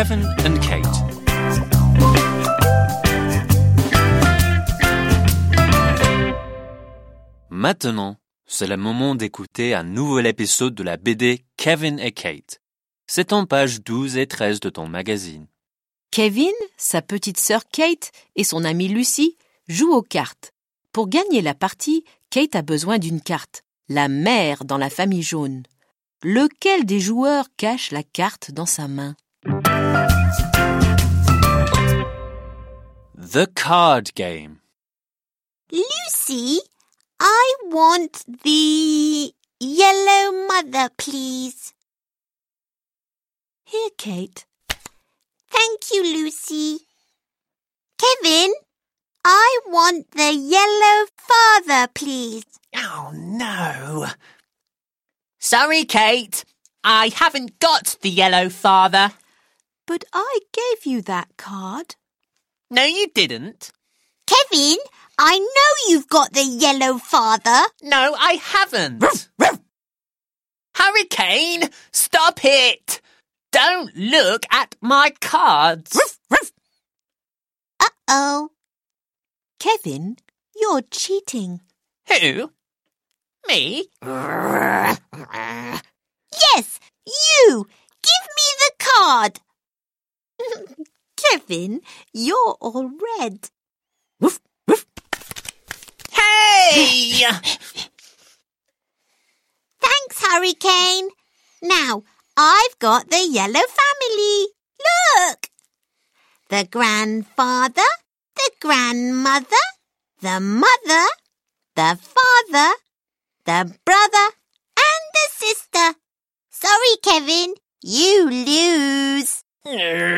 Kevin and Kate. Maintenant, c'est le moment d'écouter un nouvel épisode de la BD Kevin et Kate. C'est en pages 12 et 13 de ton magazine. Kevin, sa petite sœur Kate et son amie Lucy jouent aux cartes. Pour gagner la partie, Kate a besoin d'une carte, la mère dans la famille jaune. Lequel des joueurs cache la carte dans sa main? The card game. Lucy, I want the yellow mother, please. Here, Kate. Thank you, Lucy. Kevin, I want the yellow father, please. Oh, no. Sorry, Kate. I haven't got the yellow father. But I gave you that card. No, you didn't. Kevin, I know you've got the yellow father. No, I haven't. Hurricane, stop it. Don't look at my cards. Uh-oh. Kevin, you're cheating. Who? Me? Yes, you. Give me the card. Kevin, you're all red. Hey! Thanks, Hurricane. Now, I've got the yellow family. Look! The grandfather, the grandmother, the mother, the father, the brother, and the sister. Sorry, Kevin, you lose.